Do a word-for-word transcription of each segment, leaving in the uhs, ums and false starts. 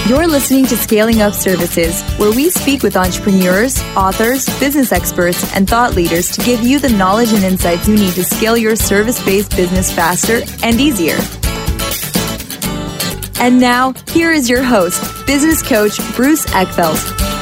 You're listening to Scaling Up Services, where we speak with entrepreneurs, authors, business experts, and thought leaders to give you the knowledge and insights you need to scale your service-based business faster and easier. And now, here is your host, business coach Bruce Eckfeldt.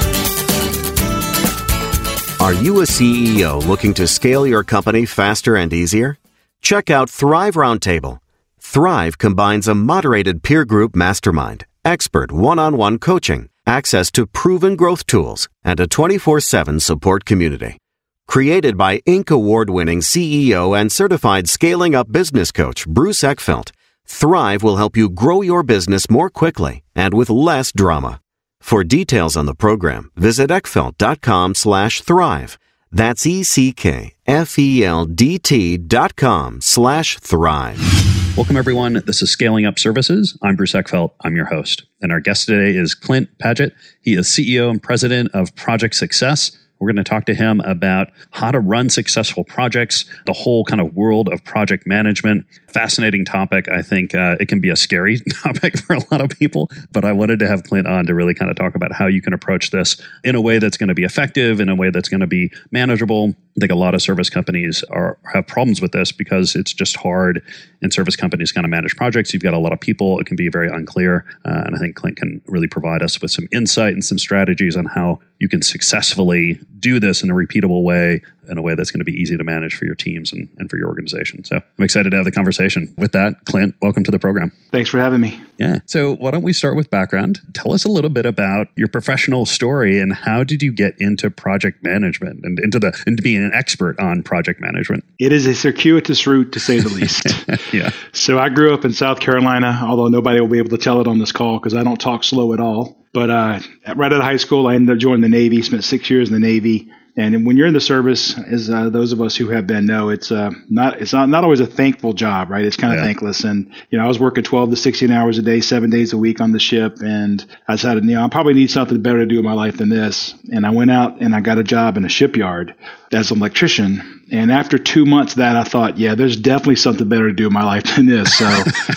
Are you a C E O looking to scale your company faster and easier? Check out Thrive Roundtable. Thrive combines a moderated peer group mastermind, expert one-on-one coaching, access to proven growth tools, and a twenty-four seven support community. Created by Inc award-winning C E O and certified scaling up business coach Bruce Eckfeldt, Thrive will help you grow your business more quickly and with less drama. For details on the program, visit eckfeldt.com slash thrive. That's E-C-K-F-E-L-D-T dot com slash thrive. Welcome, everyone. This is Scaling Up Services. I'm Bruce Eckfeldt. I'm your host. And our guest today is Clint Padgett. He is C E O and president of Project Success. We're going to talk to him about how to run successful projects, the whole kind of world of project management. Fascinating topic. I think uh, it can be a scary topic for a lot of people, but I wanted to have Clint on to really kind of talk about how you can approach this in a way that's going to be effective, in a way that's going to be manageable. I think a lot of service companies are have problems with this because it's just hard in service companies to kind of manage projects. You've got a lot of people. It can be very unclear. Uh, and I think Clint can really provide us with some insight and some strategies on how you can successfully do this in a repeatable way, in a way that's going to be easy to manage for your teams and, and for your organization. So I'm excited to have the conversation. With that, Clint, welcome to the program. Thanks for having me. Yeah. So why don't we start with background? Tell us a little bit about your professional story and how did you get into project management and into the into being an expert on project management? It is a circuitous route, to say the least. Yeah. So I grew up in South Carolina, although nobody will be able to tell it on this call because I don't talk slow at all. But uh, right out of high school, I ended up joining the Navy, spent six years in the Navy. And when you're in the service, as uh, those of us who have been know, it's uh, not it's not, not always a thankful job, right? It's kind of yeah. thankless. And, you know, I was working twelve to sixteen hours a day, seven days a week on the ship. And I decided, you know, I probably need something better to do in my life than this. And I went out and I got a job in a shipyard as an electrician. And after two months of that, I thought, yeah, there's definitely something better to do in my life than this. So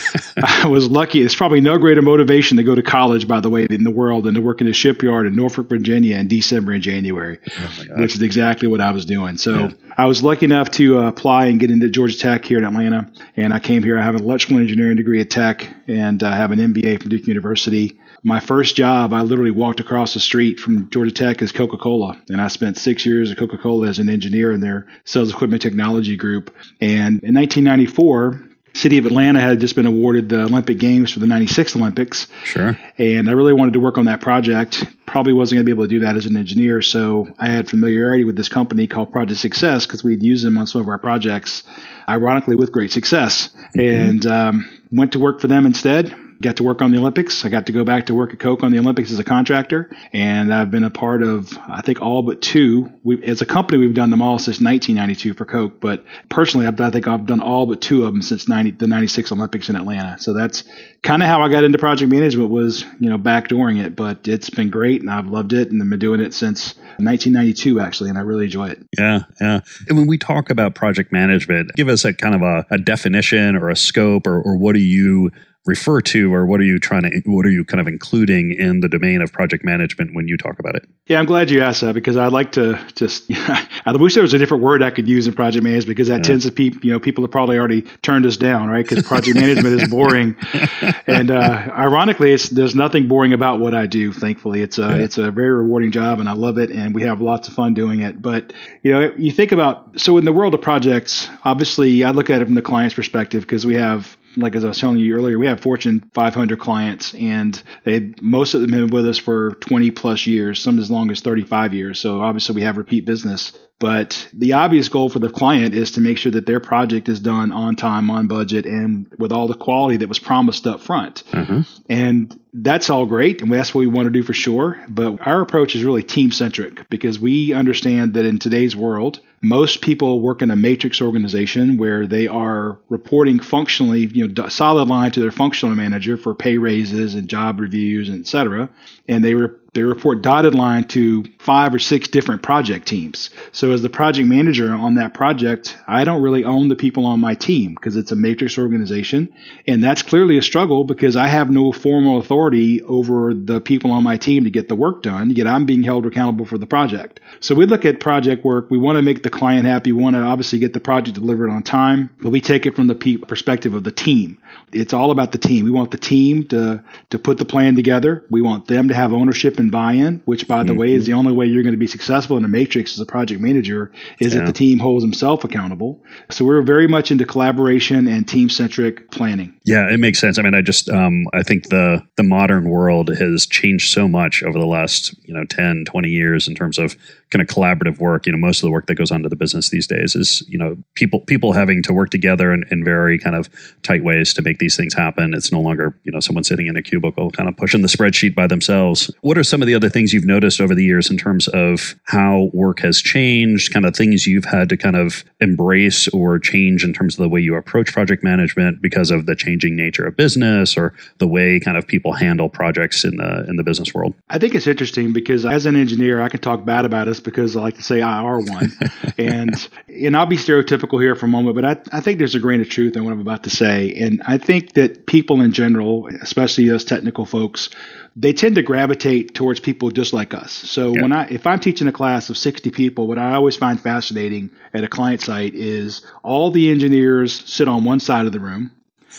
I was lucky. It's probably no greater motivation to go to college, by the way, in the world than to work in a shipyard in Norfolk, Virginia in December and January, oh which is exactly what I was doing. So yeah. I was lucky enough to uh, apply and get into Georgia Tech here in Atlanta. And I came here. I have an electrical engineering degree at Tech and I uh, have an M B A from Duke University. My first job, I literally walked across the street from Georgia Tech as Coca-Cola. And I spent six years at Coca-Cola as an engineer in their sales equipment technology group. And in nineteen ninety-four, City of Atlanta had just been awarded the Olympic Games for the ninety-six Olympics. Sure. And I really wanted to work on that project. Probably wasn't going to be able to do that as an engineer. So I had familiarity with this company called Project Success because we'd used them on some of our projects, ironically with great success. Mm-hmm. And um, went to work for them instead. Got to work on the Olympics. I got to go back to work at Coke on the Olympics as a contractor. And I've been a part of, I think, all but two. We, as a company, we've done them all since nineteen ninety-two for Coke. But personally, I've, I think I've done all but two of them since ninety, the ninety-six Olympics in Atlanta. So that's kind of how I got into project management was, you know, backdooring it. But it's been great, and I've loved it. And I've been doing it since nineteen ninety-two, actually, and I really enjoy it. Yeah, yeah. And when we talk about project management, give us a kind of a, a definition or a scope, or, or what do you refer to, or what are you trying to, what are you kind of including in the domain of project management when you talk about it? Yeah, I'm glad you asked that because I'd like to just, I wish there was a different word I could use in project management because that yeah. tends to be, you know, people have probably already turned us down, right? Because project management is boring. And uh, ironically, it's, there's nothing boring about what I do, thankfully. It's a, yeah. it's a very rewarding job and I love it and we have lots of fun doing it. But, you know, you think about, so in the world of projects, obviously I look at it from the client's perspective because we have, like as I was telling you earlier, we have Fortune five hundred clients, and they most of them have been with us for twenty plus years, some as long as thirty-five years. So obviously we have repeat business. But the obvious goal for the client is to make sure that their project is done on time, on budget, and with all the quality that was promised up front. Mm-hmm. And that's all great, and that's what we want to do for sure. But our approach is really team-centric because we understand that in today's world, most people work in a matrix organization where they are reporting functionally, you know, solid line to their functional manager for pay raises and job reviews, et cetera. And they re- they report dotted line to five or six different project teams. So as the project manager on that project, I don't really own the people on my team because it's a matrix organization. And that's clearly a struggle because I have no formal authority over the people on my team to get the work done, yet I'm being held accountable for the project. So we look at project work. We want to make the client happy. We want to obviously get the project delivered on time, but we take it from the pe- perspective of the team. It's all about the team. We want the team to, to put the plan together. We want them to have ownership and buy-in, which, by the mm-hmm. way, is the only way you're going to be successful in a matrix as a project manager is yeah. that the team holds himself accountable. So we're very much into collaboration and team-centric planning. Yeah, it makes sense. I mean, I just um, I think the the modern world has changed so much over the last, you know, ten, twenty years in terms of kind of collaborative work. You know, most of the work that goes on to the business these days is, you know, people people having to work together in, in very kind of tight ways to make these things happen. It's no longer, you know, someone sitting in a cubicle kind of pushing the spreadsheet by themselves. What are some of the other things you've noticed over the years in terms of how work has changed, kind of things you've had to kind of embrace or change in terms of the way you approach project management because of the changing nature of business or the way kind of people handle projects in the in the business world? I think it's interesting because as an engineer, I can talk bad about us because I like to say I are one. and and I'll be stereotypical here for a moment, but I, I think there's a grain of truth in what I'm about to say. And I think that people in general, especially us technical folks, they tend to gravitate towards people just like us. So yeah. when I, if I'm teaching a class of sixty people, what I always find fascinating at a client site is all the engineers sit on one side of the room.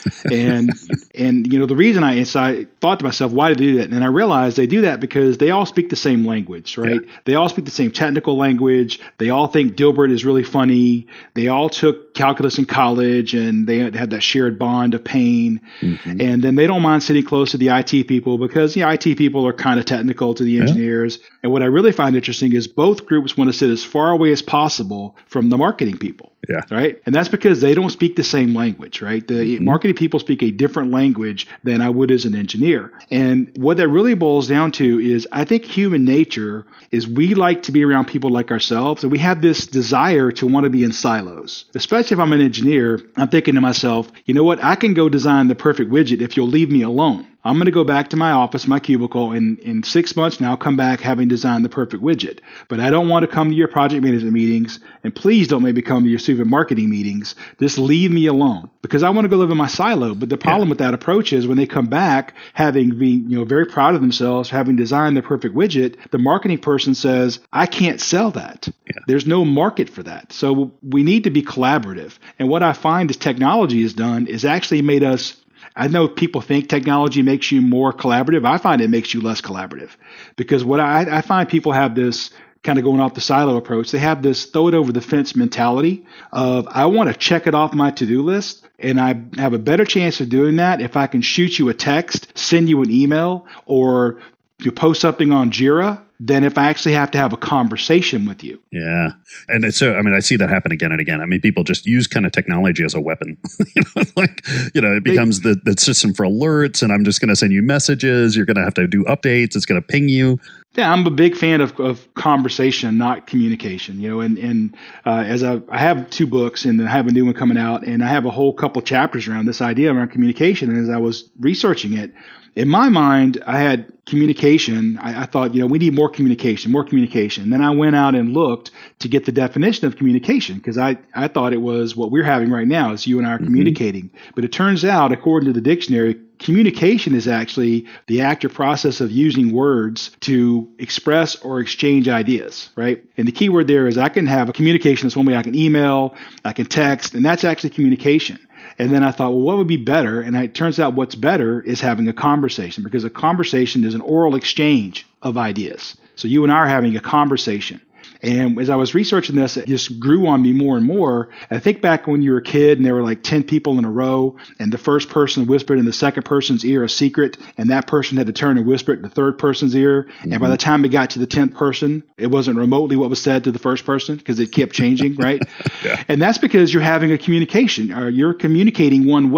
and, and, you know, the reason I, so I thought to myself, why do they do that? And I realized they do that because they all speak the same language, right? Yeah. They all speak the same technical language. They all think Dilbert is really funny. They all took calculus in college and they had that shared bond of pain. Mm-hmm. And then they don't mind sitting close to the I T people because the I T people are kind of technical to the engineers. Yeah. And what I really find interesting is both groups want to sit as far away as possible from the marketing people. Yeah. Right. And that's because they don't speak the same language, right? The mm-hmm. marketing people speak a different language than I would as an engineer. And what that really boils down to is I think human nature is we like to be around people like ourselves. And we have this desire to want to be in silos, especially if I'm an engineer. I'm thinking to myself, you know what? I can go design the perfect widget if you'll leave me alone. I'm going to go back to my office, my cubicle, and in six months now come back having designed the perfect widget. But I don't want to come to your project management meetings, and please don't make me come to your super marketing meetings. Just leave me alone because I want to go live in my silo. But the problem yeah. with that approach is when they come back having been, you know, very proud of themselves, having designed the perfect widget, the marketing person says, I can't sell that. Yeah. There's no market for that. So we need to be collaborative. And what I find is technology has done is actually made us I know people think technology makes you more collaborative. I find it makes you less collaborative because what I, I find people have this kind of going off the silo approach. They have this throw it over the fence mentality of I want to check it off my to-do list. And I have a better chance of doing that if I can shoot you a text, send you an email, or you post something on Jira than if I actually have to have a conversation with you. Yeah. And it's so, I mean, I see that happen again and again. I mean, people just use kind of technology as a weapon. you know, like, you know, it becomes they, the, the system for alerts and I'm just going to send you messages. You're going to have to do updates. It's going to ping you. Yeah, I'm a big fan of, of conversation, not communication. You know, and and uh, as I, I have two books, and I have a new one coming out, and I have a whole couple chapters around this idea around communication. And as I was researching it, in my mind, I had communication. I, I thought, you know, we need more communication, more communication. And then I went out and looked to get the definition of communication because I, I thought it was what we're having right now is you and I are mm-hmm. communicating. But it turns out, according to the dictionary, communication is actually the act or process of using words to express or exchange ideas, right? And the key word there is I can have a communication that's one way I can email, I can text, and that's actually communication. And then I thought, well, what would be better? And it turns out what's better is having a conversation because a conversation is an oral exchange of ideas. So you and I are having a conversation. And as I was researching this, it just grew on me more and more. I think back when you were a kid and there were like ten people in a row and the first person whispered in the second person's ear a secret and that person had to turn and whisper it in the third person's ear. Mm-hmm. And by the time it got to the tenth person, it wasn't remotely what was said to the first person because it kept changing, right? yeah. And that's because you're having a communication or you're communicating one way.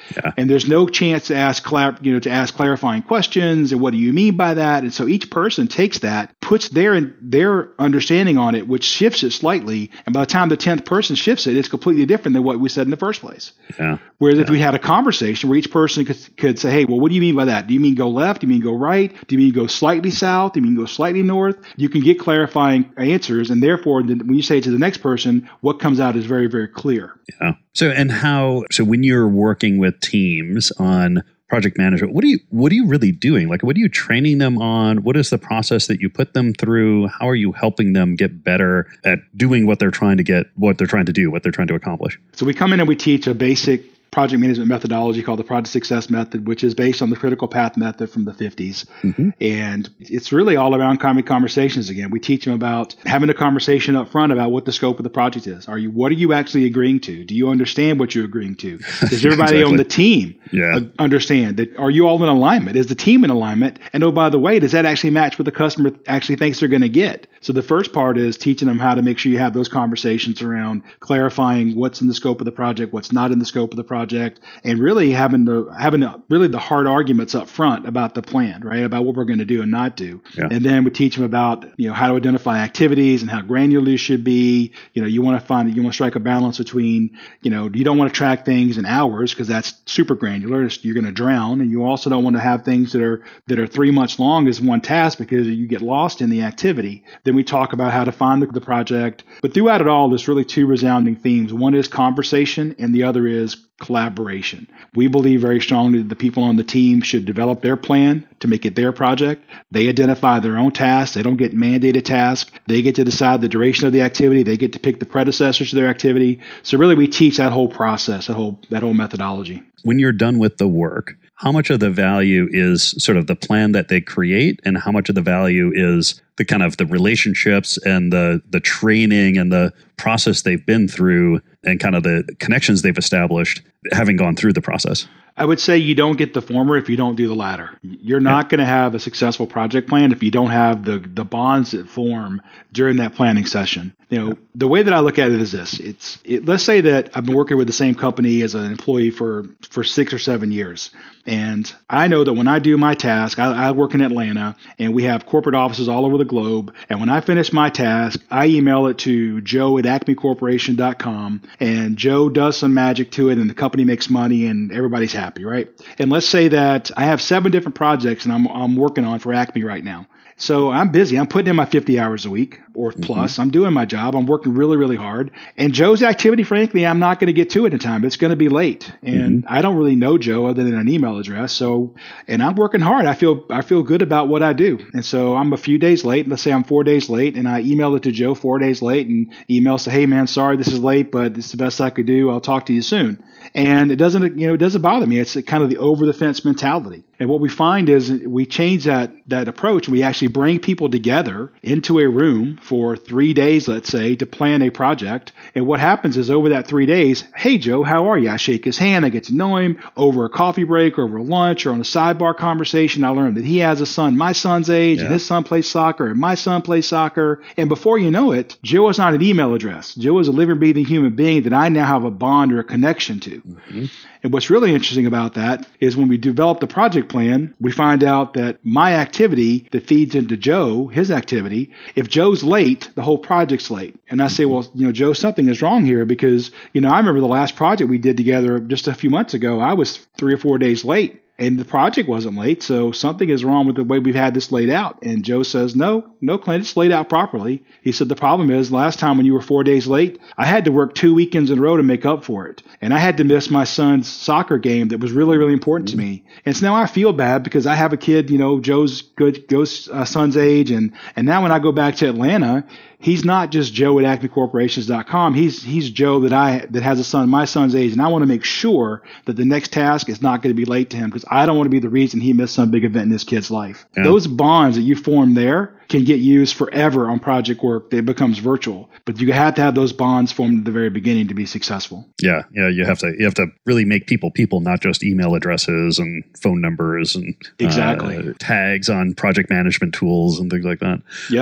Yeah. And there's no chance to ask, clar- you know, to ask clarifying questions and what do you mean by that? And so each person takes that, puts their their understanding on it, which shifts it slightly. And by the time the tenth person shifts it, it's completely different than what we said in the first place. Yeah. Whereas yeah. if we had a conversation where each person could, could say, hey, well, what do you mean by that? Do you mean go left? Do you mean go right? Do you mean go slightly south? Do you mean go slightly north? You can get clarifying answers. And therefore, when you say it to the next person, what comes out is very, very clear. Yeah. So, and how, so when you're working with teams on project management, what are you, what are you really doing? Like, what are you training them on? What is the process that you put them through? How are you helping them get better at doing what they're trying to get, what they're trying to do, what they're trying to accomplish? So we come in and we teach a basic project management methodology called the Project Success Method, which is based on the critical path method from the fifties. Mm-hmm. And it's really all around conversations again. We teach them about having a conversation up front about what the scope of the project is. Are you, what are you actually agreeing to? Do you understand what you're agreeing to? Does everybody exactly. on the team yeah. understand that? Are you all in alignment? Is the team in alignment? And oh, by the way, does that actually match what the customer actually thinks they're going to get? So the first part is teaching them how to make sure you have those conversations around clarifying what's in the scope of the project, what's not in the scope of the project, and really having the having the, really the hard arguments up front about the plan, right? About what we're going to do and not do. Yeah. And then we teach them about, you know, how to identify activities and how granular you should be. You know, you want to find you want to strike a balance between, you know, you don't want to track things in hours because that's super granular. You're going to drown, and you also don't want to have things that are that are three months long as one task because you get lost in the activity. Then we talk about how to find the, the project. But throughout it all, there's really two resounding themes. One is conversation, and the other is collaboration. We believe very strongly that the people on the team should develop their plan to make it their project. They identify their own tasks. They don't get mandated tasks. They get to decide the duration of the activity. They get to pick the predecessors to their activity. So really, we teach that whole process, that whole that whole methodology. When you're done with the work, how much of the value is sort of the plan that they create, and how much of the value is the kind of the relationships and the the training and the process they've been through and kind of the connections they've established having gone through the process? I would say you don't get the former if you don't do the latter. You're not yeah. going to have a successful project plan if you don't have the the bonds that form during that planning session. You know, the way that I look at it is this. It's it, let's say that I've been working with the same company as an employee for, for six or seven years. And I know that when I do my task, I, I work in Atlanta, and we have corporate offices all over the globe. And when I finish my task, I email it to Joe at acme corporation dot com, and Joe does some magic to it, and the company makes money, and everybody's happy, right? And let's say that I have seven different projects and I'm I'm working on for Acme right now. So I'm busy. I'm putting in my fifty hours a week or plus. Mm-hmm. I'm doing my job. I'm working really, really hard. And Joe's activity, frankly, I'm not going to get to it in time. It's going to be late. And mm-hmm. I don't really know Joe other than an email address. So, and I'm working hard. I feel I feel good about what I do. And so I'm a few days late. Let's say I'm four days late, and I email it to Joe four days late, and email say, hey man, sorry this is late, but it's the best I could do. I'll talk to you soon. And it doesn't, you know, it doesn't bother me. It's kind of the over the fence mentality. And what we find is we change that that approach. We actually bring people together into a room for three days, let's say, to plan a project. And what happens is over that three days, hey, Joe, how are you? I shake his hand. I get to know him over a coffee break, or over lunch, or on a sidebar conversation. I learn that he has a son my son's age, yeah. and his son plays soccer, and my son plays soccer. And before you know it, Joe is not an email address. Joe is a living, breathing human being that I now have a bond or a connection to. Mm-hmm. And what's really interesting about that is when we develop the project plan, we find out that my activity that feeds into Joe, his activity, if Joe's late, the whole project's late. And I say, well, you know, Joe, something is wrong here because, you know, I remember the last project we did together just a few months ago, I was three or four days late. And the project wasn't late, so something is wrong with the way we've had this laid out. And Joe says, no, no, Clint, it's laid out properly. He said, the problem is last time when you were four days late, I had to work two weekends in a row to make up for it. And I had to miss my son's soccer game that was really, really important mm-hmm. to me. And so now I feel bad because I have a kid, you know, Joe's good, Joe's uh, son's age. And, and now when I go back to Atlanta, he's not just Joe at acme corporations dot com. He's he's Joe that I that has a son my son's age, and I want to make sure that the next task is not going to be late to him because I don't want to be the reason he missed some big event in his kid's life. Yeah. Those bonds that you form there can get used forever on project work that becomes virtual, but you have to have those bonds formed at the very beginning to be successful. Yeah, yeah, you have to you have to really make people people, not just email addresses and phone numbers and exactly uh, tags on project management tools and things like that. Yep.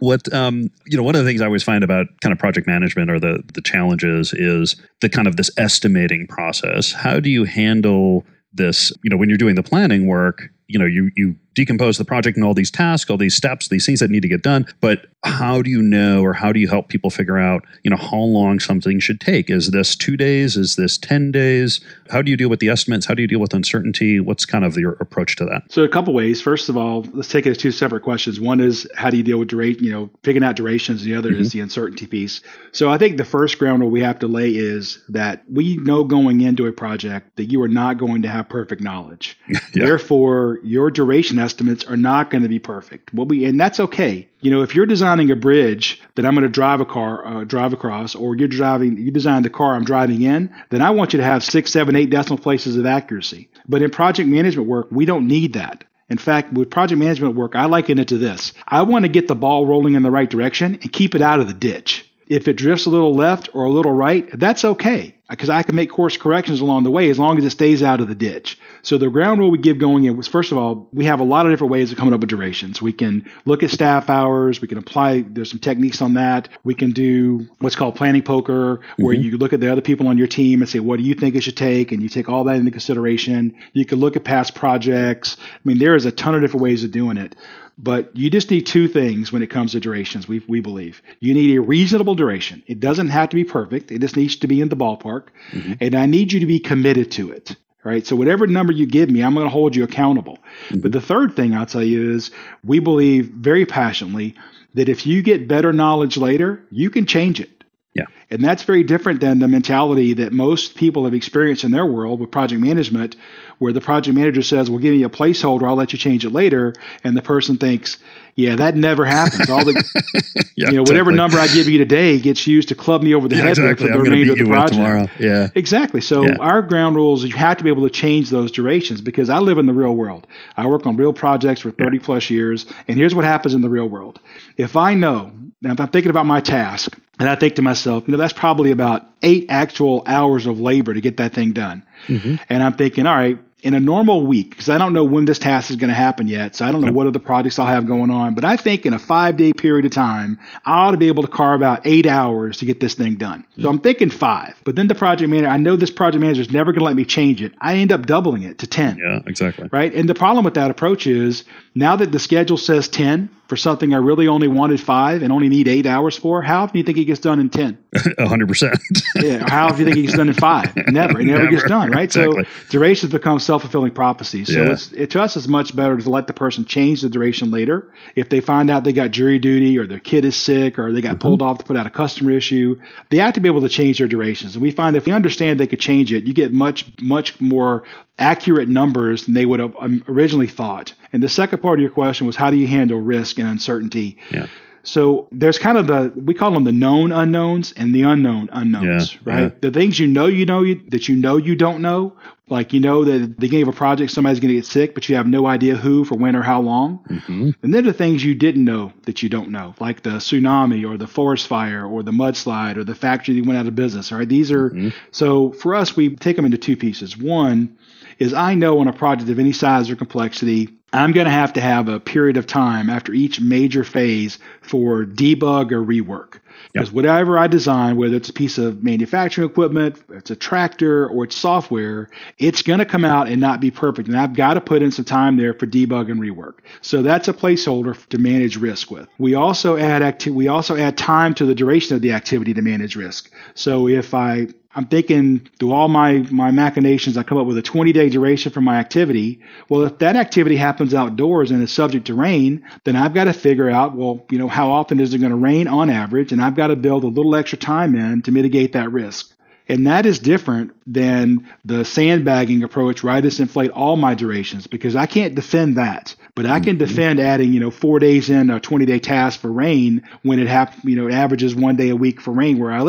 What, um, you know, one of the things I always find about kind of project management or the, the challenges is the kind of this estimating process. How do you handle this, you know, when you're doing the planning work, you know, you, you decompose the project and all these tasks, all these steps, these things that need to get done. But how do you know, or how do you help people figure out, you know, how long something should take? Is this two days? Is this ten days? How do you deal with the estimates? How do you deal with uncertainty? What's kind of your approach to that? So a couple ways. First of all, let's take it as two separate questions. One is how do you deal with duration, you know, figuring out durations. The other mm-hmm. is the uncertainty piece. So I think the first ground rule we have to lay is that we know going into a project that you are not going to have perfect knowledge. yeah. Therefore, your duration estimates are not going to be perfect. What we and that's okay. You know, if you're designing a bridge that I'm going to drive a car, uh, drive across, or you're driving, you design the car I'm driving in, then I want you to have six, seven, eight decimal places of accuracy. But in project management work, we don't need that. In fact, with project management work, I liken it to this. I want to get the ball rolling in the right direction and keep it out of the ditch. If it drifts a little left or a little right, that's okay, because I can make course corrections along the way as long as it stays out of the ditch. So the ground rule we give going in was, first of all, we have a lot of different ways of coming up with durations. We can look at staff hours. We can apply, there's some techniques on that. We can do what's called planning poker, where mm-hmm. you look at the other people on your team and say, what do you think it should take? And you take all that into consideration. You can look at past projects. I mean, there is a ton of different ways of doing it. But you just need two things when it comes to durations, we we believe. You need a reasonable duration. It doesn't have to be perfect. It just needs to be in the ballpark. Mm-hmm. And I need you to be committed to it. Right? So whatever number you give me, I'm going to hold you accountable. Mm-hmm. But the third thing I'll tell you is we believe very passionately that if you get better knowledge later, you can change it. Yeah. And that's very different than the mentality that most people have experienced in their world with project management, where the project manager says, well, give me a placeholder, I'll let you change it later. And the person thinks, yeah, that never happens. All the, yeah, you know, whatever exactly. number I give you today gets used to club me over the yeah, head exactly. for the I'm remainder of the project. Tomorrow. Yeah. Exactly. So yeah. our ground rules, you have to be able to change those durations, because I live in the real world. I work on real projects for thirty yeah. plus years. And here's what happens in the real world. If I know, now if I'm thinking about my task, and I think to myself, you know, that's probably about eight actual hours of labor to get that thing done. Mm-hmm. And I'm thinking, all right, in a normal week, because I don't know when this task is going to happen yet, so I don't know what other projects I'll have going on, but I think in a five-day period of time, I ought to be able to carve out eight hours to get this thing done. So I'm thinking five. But then the project manager, I know this project manager is never going to let me change it. I end up doubling it to ten. Yeah, exactly. Right? And the problem with that approach is, now that the schedule says ten for something I really only wanted five and only need eight hours for, how often do you think it gets done in ten? A hundred percent. Yeah. How often do you think it gets done in five? Never. It never, never. gets done, right? Exactly. So durations become self-fulfilling prophecies. So yeah. it's, it, to us, it's much better to let the person change the duration later. If they find out they got jury duty, or their kid is sick, or they got mm-hmm. pulled off to put out a customer issue, they have to be able to change their durations. And we find if we understand they could change it, you get much, much more accurate numbers than they would have originally thought. And the second part of your question was, how do you handle risk and uncertainty? Yeah. So there's kind of the, we call them the known unknowns and the unknown unknowns, yeah, right? Yeah. The things you know you know you, that you know you don't know, like you know that at the beginning of a project somebody's going to get sick, but you have no idea who, for when, or how long. Mm-hmm. And then the things you didn't know that you don't know, like the tsunami or the forest fire or the mudslide or the factory that went out of business. All right, these are mm-hmm. so for us, we take them into two pieces. One is, I know on a project of any size or complexity, I'm going to have to have a period of time after each major phase for debug or rework. Because yep. whatever I design, whether it's a piece of manufacturing equipment, it's a tractor, or it's software, it's going to come out and not be perfect. And I've got to put in some time there for debug and rework. So that's a placeholder to manage risk with. We also add acti- we also add time to the duration of the activity to manage risk. So if I I'm thinking through all my, my machinations, I come up with a twenty-day duration for my activity. Well, if that activity happens outdoors and is subject to rain, then I've got to figure out, well, you know, how often is it going to rain on average? And I've got to build a little extra time in to mitigate that risk. And that is different than the sandbagging approach where I just inflate all my durations, because I can't defend that. But I can defend adding, you know, four days in a twenty-day task for rain when it hap- you know, it averages one day a week for rain where I live.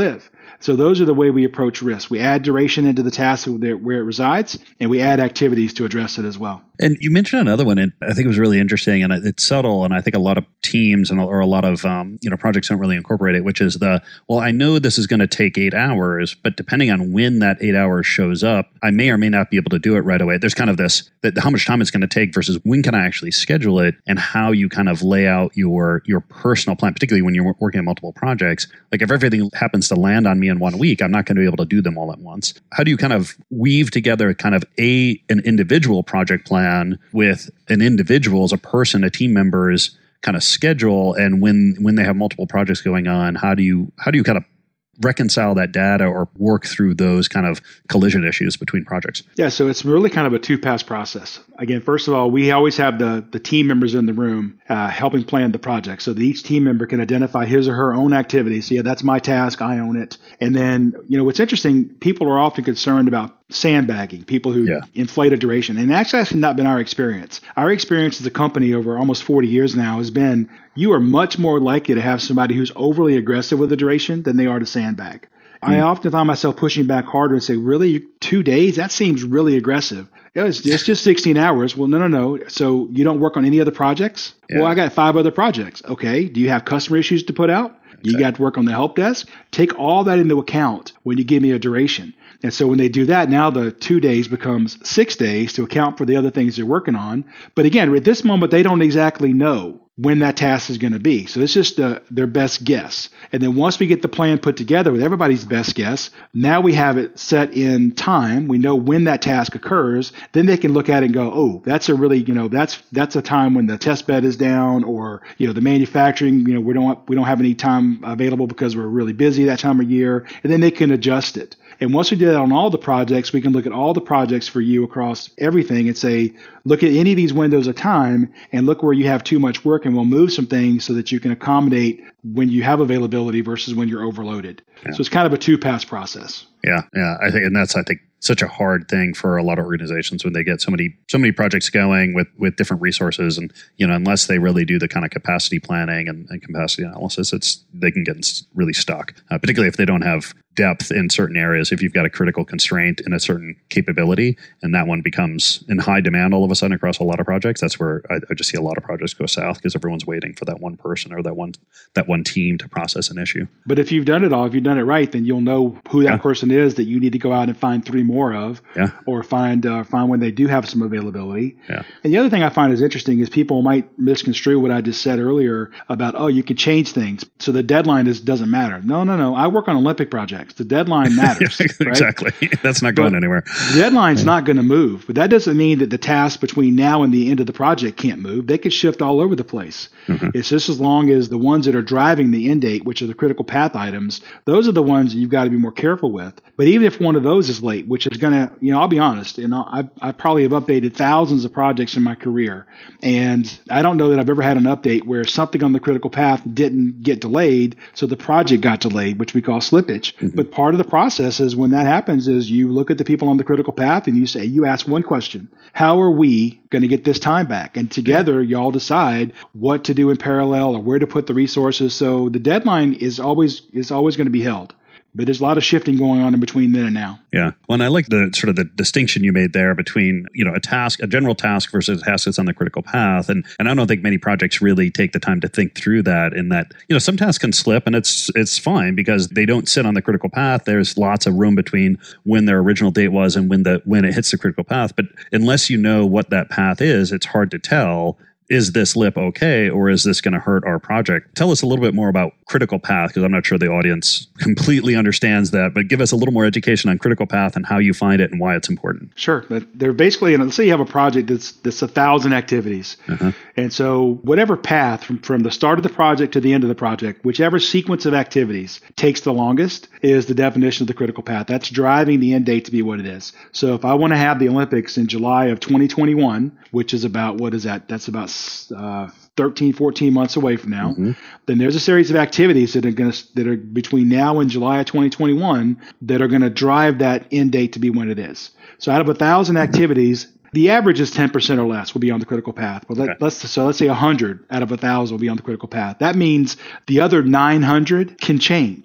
So those are the way we approach risk. We add duration into the task where it resides, and we add activities to address it as well. And you mentioned another one, and I think it was really interesting, and it's subtle, and I think a lot of teams and or a lot of um, you know projects don't really incorporate it, which is the, well, I know this is going to take eight hours, but depending on when that eight hours shows up, I may or may not be able to do it right away. There's kind of this, that how much time it's going to take versus when can I actually schedule it, and how you kind of lay out your your personal plan, particularly when you're working on multiple projects. Like if everything happens to land on me in one week, I'm not going to be able to do them all at once. How do you kind of weave together kind of a an individual project plan with an individual as a person, a team member's kind of schedule, and when when they have multiple projects going on, how do you how do you kind of reconcile that data or work through those kind of collision issues between projects? Yeah, so it's really kind of a two-pass process. Again, first of all, we always have the, the team members in the room uh, helping plan the project so that each team member can identify his or her own activities. So yeah, that's my task, I own it. And then, you know, what's interesting, people are often concerned about sandbagging, people who yeah. inflate a duration. And that's actually not been our experience. Our experience as a company over almost forty years now has been, you are much more likely to have somebody who's overly aggressive with the duration than they are to sandbag. Mm. I often find myself pushing back harder and say, really, two days? That seems really aggressive. Yeah, it's, it's just sixteen hours. Well, no, no, no. So you don't work on any other projects? Yeah. Well, I got five other projects. Okay. Do you have customer issues to put out? You got to work on the help desk. Take all that into account when you give me a duration. And so when they do that, now the two days becomes six days to account for the other things they're working on. But again, at this moment, they don't exactly know when that task is going to be. So it's just uh, their best guess. And then once we get the plan put together with everybody's best guess, now we have it set in time. We know when that task occurs. Then they can look at it and go, oh, that's a really, you know, that's that's a time when the test bed is down, or, you know, the manufacturing, you know, we don't we don't have any time available because we're really busy that time of year. And then they can adjust it. And once we do that on all the projects, we can look at all the projects for you across everything and say, look at any of these windows of time and look where you have too much work, and we'll move some things so that you can accommodate when you have availability versus when you're overloaded. Yeah. So it's kind of a two-pass process. Yeah, yeah. I think, and that's, I think, such a hard thing for a lot of organizations when they get so many so many projects going with with different resources, and you know, unless they really do the kind of capacity planning and, and capacity analysis, it's they can get really stuck. Uh, particularly if they don't have depth in certain areas. If you've got a critical constraint in a certain capability, and that one becomes in high demand all of a sudden across a lot of projects, that's where I, I just see a lot of projects go south because everyone's waiting for that one person or that one that one team to process an issue. But if you've done it all, if you've done it right, then you'll know who that yeah. person is that you need to go out and find three more of, yeah. or find uh, find when they do have some availability. Yeah. And the other thing I find is interesting is people might misconstrue what I just said earlier about, oh, you can change things, so the deadline is doesn't matter. No, no, no. I work on Olympic projects. The deadline matters. yeah, exactly. Right? That's not going but anywhere. The deadline's yeah. not going to move, but that doesn't mean that the task between now and the end of the project can't move. They could shift all over the place. Mm-hmm. It's just as long as the ones that are driving the end date, which are the critical path items, those are the ones that you've got to be more careful with. But even if one of those is late, which is going to, you know, I'll be honest, and I I probably have updated thousands of projects in my career, and I don't know that I've ever had an update where something on the critical path didn't get delayed, so the project got delayed, which we call slippage. Mm-hmm. But part of the process is when that happens is you look at the people on the critical path and you say, you ask one question: how are we going to get this time back? And together, y'all decide what to do in parallel or where to put the resources. So the deadline is always is always going to be held. But there's a lot of shifting going on in between then and now. Yeah. Well, and I like the sort of the distinction you made there between, you know, a task, a general task versus a task that's on the critical path. And and I don't think many projects really take the time to think through that, in that, you know, some tasks can slip, and it's it's fine because they don't sit on the critical path. There's lots of room between when their original date was and when the when it hits the critical path. But unless you know what that path is, it's hard to tell. Is this lip okay, or is this going to hurt our project? Tell us a little bit more about critical path, because I'm not sure the audience completely understands that, but give us a little more education on critical path and how you find it and why it's important. Sure. They're basically, let's say you have a project that's that's a thousand activities. Uh-huh. And so whatever path from, from the start of the project to the end of the project, whichever sequence of activities takes the longest is the definition of the critical path. That's driving the end date to be what it is. So if I want to have the Olympics in July of twenty twenty-one, which is about, what is that? That's about Uh, thirteen, fourteen months away from now, mm-hmm. then there's a series of activities that are going to that are between now and July of twenty twenty-one that are going to drive that end date to be when it is. So out of a thousand activities, the average is ten percent or less will be on the critical path. But let, okay. let's so let's say one hundred out of a thousand will be on the critical path. That means the other nine hundred can change.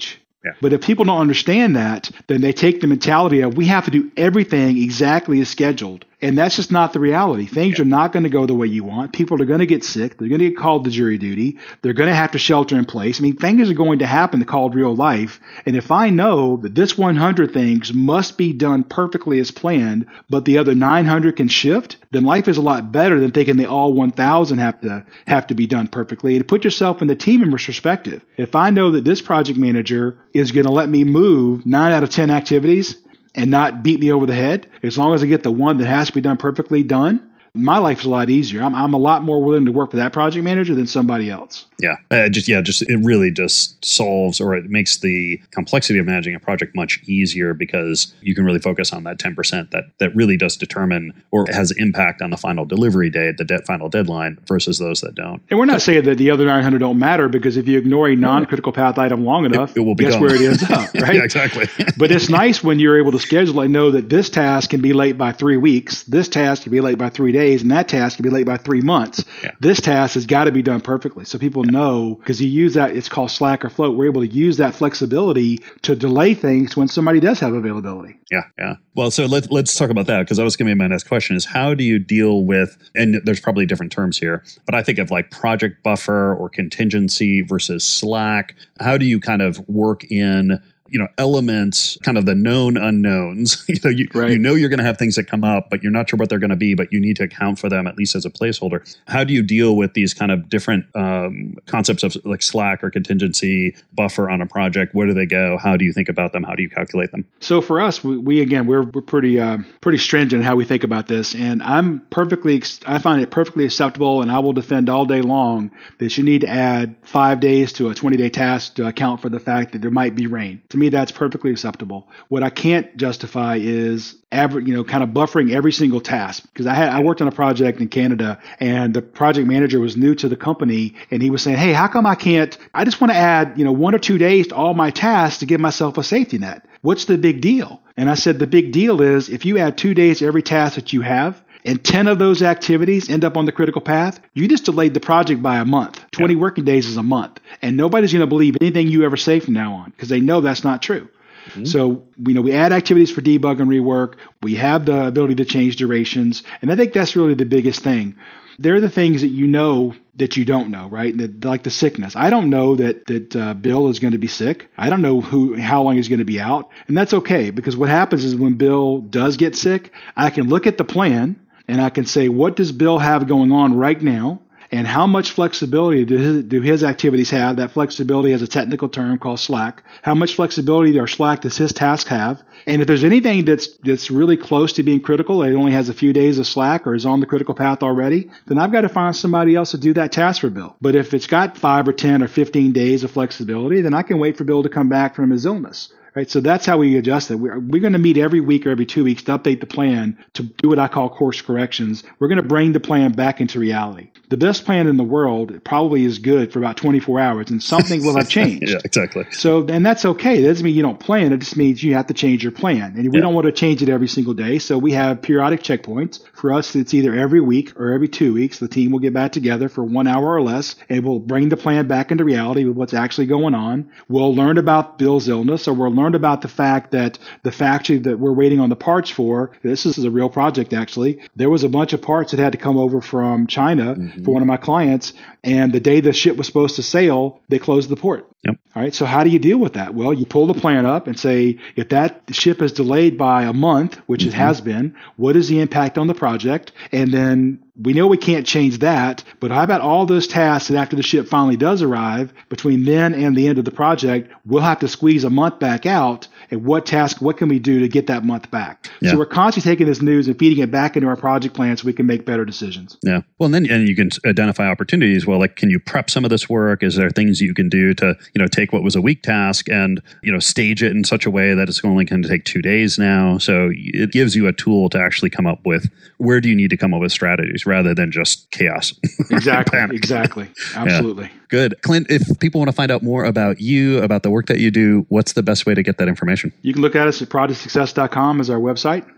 Yeah. But if people don't understand that, then they take the mentality of we have to do everything exactly as scheduled. And that's just not the reality. Things Yeah. are not going to go the way you want. People are going to get sick. They're going to get called to jury duty. They're going to have to shelter in place. I mean, things are going to happen called real life. And if I know that this one hundred things must be done perfectly as planned, but the other nine hundred can shift, then life is a lot better than thinking they all one thousand have to have to be done perfectly. And put yourself in the team member's perspective. If I know that this project manager is going to let me move nine out of ten activities and not beat me over the head, as long as I get the one that has to be done perfectly done, my life is a lot easier. I'm, I'm a lot more willing to work with that project manager than somebody else. Yeah, uh, just yeah, just it really just solves, or it makes the complexity of managing a project much easier because you can really focus on that ten percent that that really does determine or has impact on the final delivery date, the de- final deadline, versus those that don't. And we're not saying that the other nine hundred don't matter, because if you ignore a non-critical path item long enough, it, it will be guess gone. where it ends up, right? Yeah, exactly. But it's nice when you're able to schedule and know that this task can be late by three weeks, this task can be late by three days, and that task can be late by three months. Yeah. This task has got to be done perfectly. So people know, because you use that, it's called slack or float. We're able to use that flexibility to delay things when somebody does have availability. Yeah, yeah. Well, so let's let's talk about that, because that was going to be my next question: is how do you deal with? And there's probably different terms here, but I think of like project buffer or contingency versus slack. How do you kind of work in, you know, elements, kind of the known unknowns? You know, you, Right. you know you're going to have things that come up, but you're not sure what they're going to be, but you need to account for them at least as a placeholder. How do you deal with these kind of different um, concepts of like slack or contingency, buffer on a project? Where do they go? How do you think about them? How do you calculate them? So for us, we, we again, we're we're pretty uh, pretty stringent in how we think about this, and I'm perfectly, I find it perfectly acceptable, and I will defend all day long that you need to add five days to a twenty-day task to account for the fact that there might be rain. To me, that's perfectly acceptable. What I can't justify is average, you know, kind of buffering every single task, because I had I worked on a project in Canada, and the project manager was new to the company, and he was saying, "Hey, how come I can't? I just want to add, you know, one or two days to all my tasks to give myself a safety net. What's the big deal?" And I said, the big deal is if you add two days to every task that you have, and ten of those activities end up on the critical path, you just delayed the project by a month. twenty yeah. working days is a month. And nobody's going to believe anything you ever say from now on, because they know that's not true. Mm-hmm. So, you know, we add activities for debug and rework. We have the ability to change durations. And I think that's really the biggest thing. They're the things that you know that you don't know, right? That, like the sickness. I don't know that that uh, Bill is going to be sick. I don't know who, how long he's going to be out. And that's okay, because what happens is when Bill does get sick, I can look at the plan and I can say, what does Bill have going on right now? And how much flexibility do his, do his activities have? That flexibility has a technical term called slack. How much flexibility or slack does his task have? And if there's anything that's that's really close to being critical, it only has a few days of slack or is on the critical path already, then I've got to find somebody else to do that task for Bill. But if it's got five or ten or fifteen days of flexibility, then I can wait for Bill to come back from his illness. Right, so that's how we adjust it. We're, we're going to meet every week or every two weeks to update the plan to do what I call course corrections. We're going to bring the plan back into reality. The best plan in the world probably is good for about twenty-four hours, and something will have changed. Yeah, exactly. So, and that's okay. That doesn't mean you don't plan. It just means you have to change your plan. And we yeah. don't want to change it every single day. So we have periodic checkpoints. For us, it's either every week or every two weeks. The team will get back together for one hour or less, and we'll bring the plan back into reality with what's actually going on. We'll learn about Bill's illness, or we'll learn about the fact that the factory that we're waiting on the parts for, this is a real project actually, there was a bunch of parts that had to come over from China mm-hmm. for one of my clients, and the day the ship was supposed to sail, they closed the port. Yep. All right, so how do you deal with that? Well, you pull the plan up and say, if that ship is delayed by a month, which mm-hmm. it has been, what is the impact on the project? And then we know we can't change that, but how about all those tasks that after the ship finally does arrive, between then and the end of the project, we'll have to squeeze a month back out, and what task, what can we do to get that month back? Yeah. So we're constantly taking this news and feeding it back into our project plan so we can make better decisions. Yeah. Well, and then and you can identify opportunities. Well, like, can you prep some of this work? Is there things you can do to, you know, take what was a week task and, you know, stage it in such a way that it's only going to take two days now? So it gives you a tool to actually come up with, where do you need to come up with strategies rather than just chaos. Exactly. Exactly. Absolutely. Yeah. Good. Clint, if people want to find out more about you, about the work that you do, what's the best way to get that information? You can look at us at project success dot com as our website.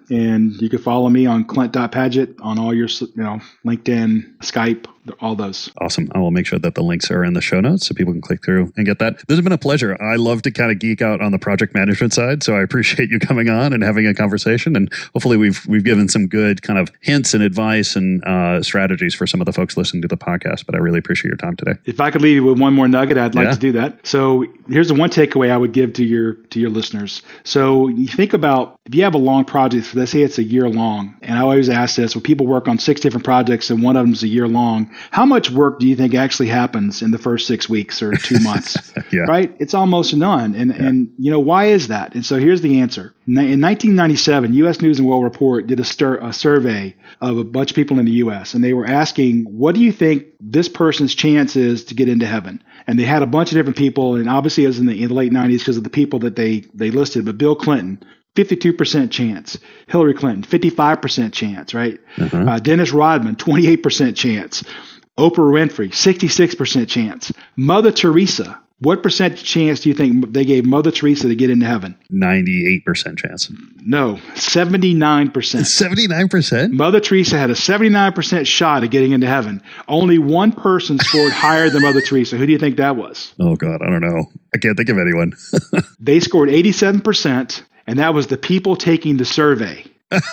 And you can follow me on clint dot paget on all your, you know, LinkedIn, Skype, all those. Awesome. I will make sure that the links are in the show notes so people can click through and get that. This has been a pleasure. I love to kind of geek out on the project management side, so I appreciate you coming on and having a conversation. And hopefully we've we've given some good kind of hints and advice and uh, strategies for some of the folks listening to the podcast. But I really appreciate your time today. If I could leave you with one more nugget, I'd like yeah. to do that. So here's the one takeaway I would give to your to your listeners. So you think about if you have a long project, let's say it's a year long, and I always ask this: when people work on six different projects and one of them is a year long, how much work do you think actually happens in the first six weeks or two months? yeah. Right? It's almost none. And, yeah. and, you know, why is that? And so here's the answer. In nineteen ninety-seven, U S News and World Report did a, stir, a survey of a bunch of people in the U S, and they were asking, what do you think this person's chance is to get into heaven? And they had a bunch of different people, and obviously it was in the, in the late nineties because of the people that they, they listed, but Bill Clinton, fifty-two percent chance. Hillary Clinton, fifty-five percent chance, right? Uh-huh. Uh, Dennis Rodman, twenty-eight percent chance. Oprah Winfrey, sixty-six percent chance. Mother Teresa, what percent chance do you think they gave Mother Teresa to get into heaven? ninety-eight percent chance. No, seventy-nine percent. seventy-nine percent? Mother Teresa had a seventy-nine percent shot at getting into heaven. Only one person scored higher than Mother Teresa. Who do you think that was? Oh, God, I don't know. I can't think of anyone. They scored eighty-seven percent, and that was the people taking the survey.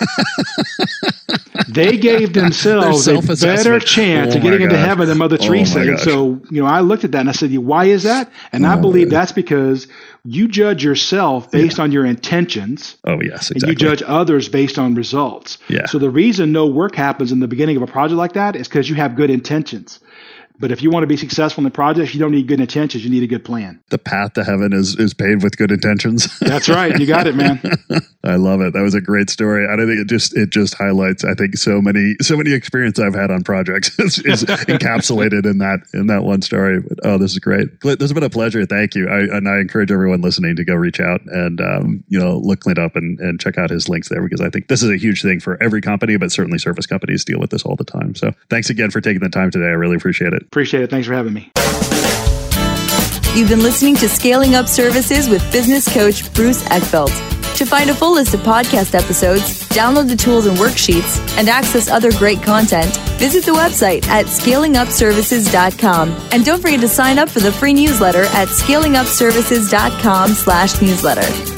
They gave themselves a better chance oh of getting into gosh. heaven than Mother oh Teresa. And so, you know, I looked at that and I said, why is that? And oh, I believe that's because you judge yourself based yeah. on your intentions. Oh, yes, exactly. And you judge others based on results. Yeah. So the reason no work happens in the beginning of a project like that is because you have good intentions. But if you want to be successful in the project, you don't need good intentions. You need a good plan. The path to heaven is, is paved with good intentions. That's right. You got it, man. I love it. That was a great story. And I think it just it just highlights, I think, so many so many experience I've had on projects is, is encapsulated in that in that one story. But, oh, this is great. Clint, this has been a pleasure. Thank you. I, and I encourage everyone listening to go reach out and um, you know look Clint up and, and check out his links there, because I think this is a huge thing for every company, but certainly service companies deal with this all the time. So thanks again for taking the time today. I really appreciate it. Appreciate it. Thanks for having me. You've been listening to Scaling Up Services with business coach Bruce Eckfeldt. To find a full list of podcast episodes, download the tools and worksheets, and access other great content, visit the website at scaling up services dot com. And don't forget to sign up for the free newsletter at scaling up services dot com slash newsletter.